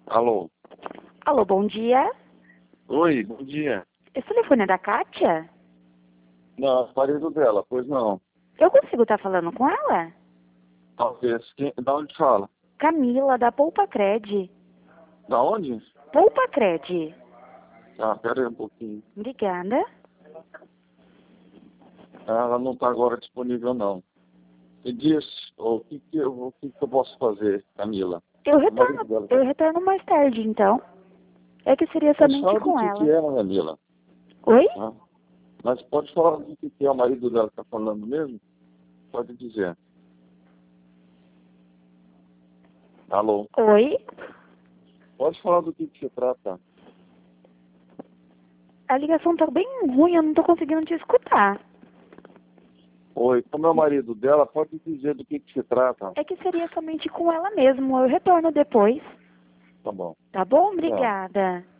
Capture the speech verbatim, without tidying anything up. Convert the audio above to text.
Alô? Alô, bom dia. Oi, bom dia. Esse telefone é da Kátia? Não, marido dela, pois não. Eu consigo estar falando com ela? Talvez. Quem, da onde fala? Camila, da Poupa Cred. Da onde? Poupa Cred. Ah, pera aí um pouquinho. Obrigada. Ela não está agora disponível, não. Me diz o que, que, eu- o que, que eu posso fazer, Camila? Eu O marido retorno, dela. eu retorno mais tarde, então. É que seria Mas somente fala do com que, que ela. é, Camila. Oi? Tá? Mas pode falar do que, que é o marido dela que está falando mesmo? Pode dizer. Alô? Oi? Pode falar do que, que se trata. A ligação tá bem ruim, eu não tô conseguindo te escutar. Oi, como é o marido dela, pode dizer do que, que se trata. É que seria somente com ela mesmo. Eu retorno depois. Tá bom. Tá bom? Tchau. Obrigada.